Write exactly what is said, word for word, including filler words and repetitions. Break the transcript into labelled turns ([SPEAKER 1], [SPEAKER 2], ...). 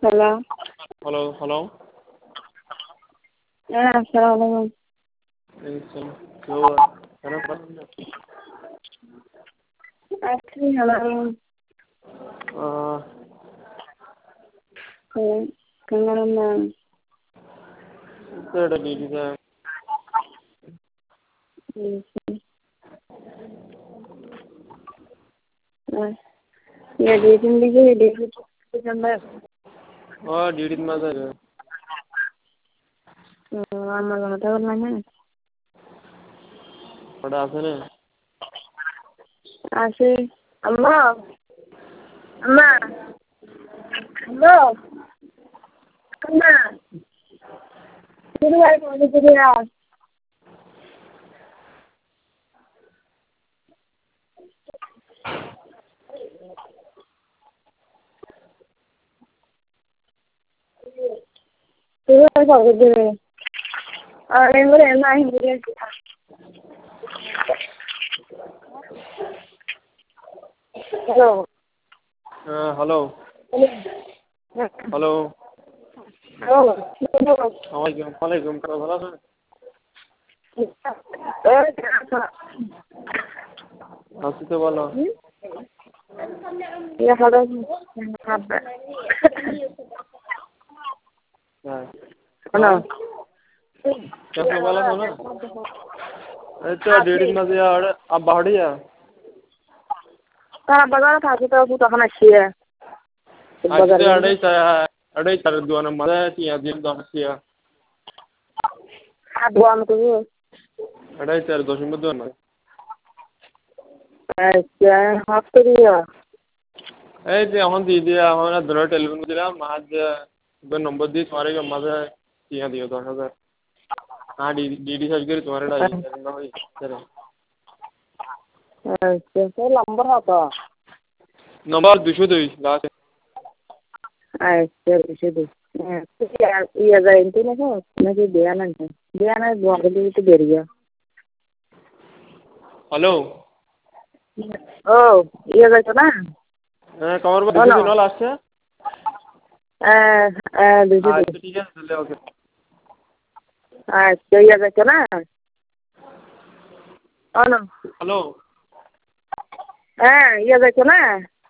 [SPEAKER 1] Hello.
[SPEAKER 2] Hello, hello.
[SPEAKER 1] হ্যাঁ, আসসালামু আলাইকুম।
[SPEAKER 2] ওয়ালাইকুম আসসালাম।
[SPEAKER 1] আছি ভালো।
[SPEAKER 2] আহ
[SPEAKER 1] হুম, কেমন আছেন?
[SPEAKER 2] এটা ডিডিটা
[SPEAKER 1] হুম, হুম। Ya di sini juga di situ gambar.
[SPEAKER 2] oh ডিডি মাঝে
[SPEAKER 1] আমার কথা বললাম
[SPEAKER 2] ওটা আছে না
[SPEAKER 1] আছে আম্মা আম্মা হ্যালো আম্মা শুরু হয় কোন দিকে আস শুরু হয় কোন দিকে আর এমরে না হিন্দি হ্যালো
[SPEAKER 2] হ্যাঁ হ্যালো হ্যালো
[SPEAKER 1] হ্যালো
[SPEAKER 2] ওয়ালাইকুম ওয়ালাইকুম ভালো আছেন আছি তো ভালো
[SPEAKER 1] Ya halo apa
[SPEAKER 2] হ্যাঁ
[SPEAKER 1] halo
[SPEAKER 2] কেমন ভালো আছো না এই তো ডিডি মাঝে আর আব্বা হড়িয়া
[SPEAKER 1] তারা বাজারে থাকে তো তখন আসিয়া
[SPEAKER 2] আজকে আড়াই আড়াই চার দোয়ানের মাঝে টিয়া দিন দশ টিয়া
[SPEAKER 1] আর দোয়ান করবো
[SPEAKER 2] আড়াই চার দশমিক দোয়ান
[SPEAKER 1] আচ্ছা হাফতে দিয়া
[SPEAKER 2] এই যে এখন দিয়ে দিয়ে আমার ধরে টেলিফোন দিলাম মাঝ নম্বর দিয়ে তোমার মাঝে টিয়া দিও দশ হাজার हाँ डी डी डी सर्च करी तुम्हारे डाई ना भाई चलो
[SPEAKER 1] अच्छा तो नंबर आता
[SPEAKER 2] नंबर दुशो दुई लास्ट
[SPEAKER 1] अच्छा दुशो दुई ये जाए तो ना हो ना कि दिया ना दिया ना दुआरे भी तो दे रही है
[SPEAKER 2] हेलो
[SPEAKER 1] ओ ये जाए तो ना
[SPEAKER 2] कमर पर दुशो दुई लास्ट है
[SPEAKER 1] eh eh दुशो
[SPEAKER 2] हाँ
[SPEAKER 1] दुई
[SPEAKER 2] ठीक है चले ओके
[SPEAKER 1] अच्छा ये जाए तो ना oh no
[SPEAKER 2] हेलो
[SPEAKER 1] eh ये जाए तो ना